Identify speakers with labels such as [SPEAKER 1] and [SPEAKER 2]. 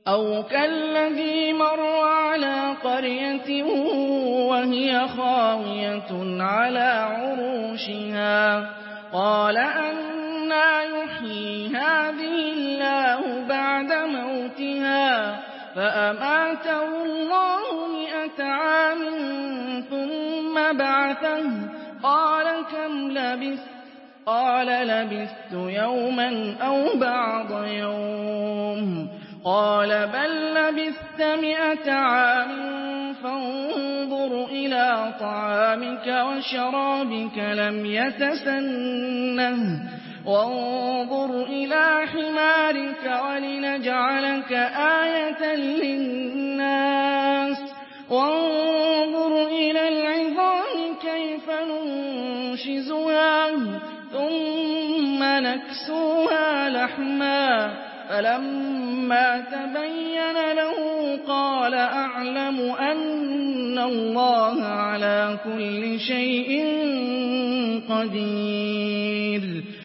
[SPEAKER 1] أَوْ كَالَّذِي مَرَّ عَلَىٰ قَرْيَةٍ وَهِيَ خَاوِيَةٌ عَلَىٰ عُرُوشِهَا قَالَ أَنَّىٰ يُحْيِي هَٰذِهِ اللَّهُ بَعْدَ مَوْتِهَا فَأَمَاتَهُ اللَّهُ 100 عَامٍ ثُمَّ بَعَثَهُ قَالَ كَمْ لَبِثْتَ قَالَ لَبِثْتُ يَوْمًا أَوْ بَعْضَ يَوْمٍ قَالَ بَل لَّبِثْتَ 100 عَامٍ فَانظُرْ إِلَىٰ طَعَامِكَ وَشَرَابِكَ لَمْ يَتَسَنَّهْ وَانظُرْ إِلَىٰ حِمَارِكَ وَلِنَجْعَلَكَ آيَةً لِّلنَّاسِ وَانظُرْ إِلَى الْعِظَامِ كَيْفَ نُنشِزُهَا ثُمَّ نَكْسُوهَا لَحْمًا فَلَمَّا تَبَيَّنَ لَهُ قَالَ أَعْلَمُ أَنَّ اللَّهَ عَلَىٰ كُلِّ شَيْءٍ قَدِيرٌ